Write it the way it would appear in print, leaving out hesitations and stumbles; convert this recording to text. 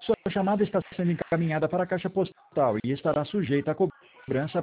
Sua chamada está sendo encaminhada para a caixa postal e estará sujeita a cobrança